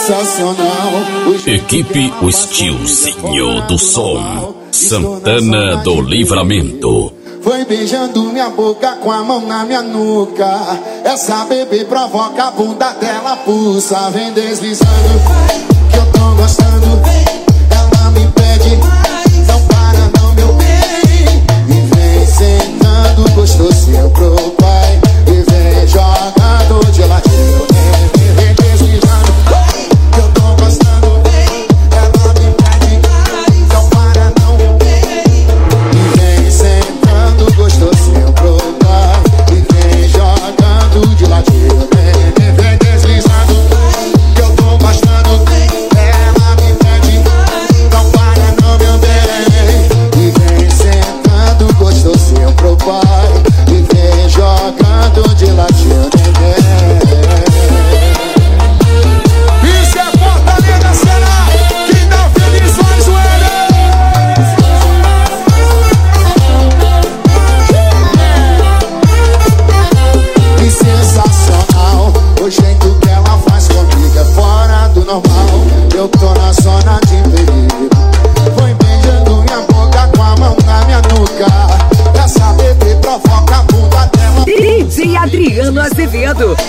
sensacional. Equipe O Estilzinho do Som, Santana do Livramento. Foi beijando minha boca com a mão na minha nuca. Essa bebê provoca a bunda dela, pulsa. Vem deslizando, que eu tô gostando. Ela me pede, não para não, meu bem. E vem sentando, gostosinho pro pai. E vem jogando de ladinho. Vem deslizando, que eu tô gostando. Ela me pede, não para não, meu bem. E vem sentando, gostosinho pro pai. E vem jogando de ladinho. Vem deslizando, que eu tô gostando. Ela me pede, não para não, meu bem. E vem sentando, gostosinho pro pai. E vem jogando de ladinho. Isso é Fortaleza, será? Que dá feliz mais e sensacional, o jeito que ela faz comigo é fora do normal. Eu tô na zona de perigo. Foi beijando minha boca com a mão na minha nuca. Essa bebê provoca a bunda dela. DJ Adriano Azevedo,